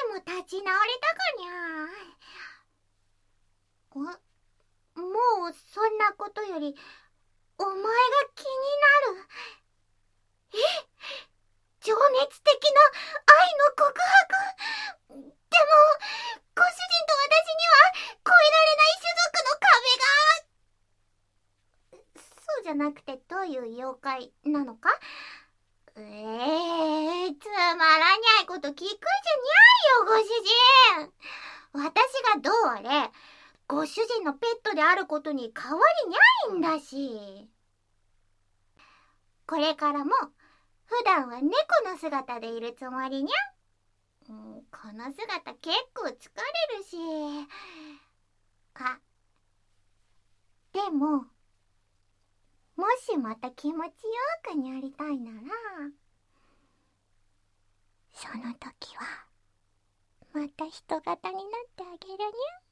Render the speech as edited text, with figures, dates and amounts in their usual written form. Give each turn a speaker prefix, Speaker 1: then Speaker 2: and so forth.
Speaker 1: も立ち直れたかにゃ。もうそんなことよりお前が気になる。情熱的な愛の告白。でもご主人と私には越えられない種族の壁が。そうじゃなくてどういう妖怪なのか。つまらにゃいこと聞くじゃにゃいよ、ご主人。私がどうあれご主人のペットであることに変わりにゃいんだし。これからも普段は猫の姿でいるつもりにゃ。この姿結構疲れるし。でももしまた気持ちよくにゃりたいなら、その時はまた人型になってあげるにゃ。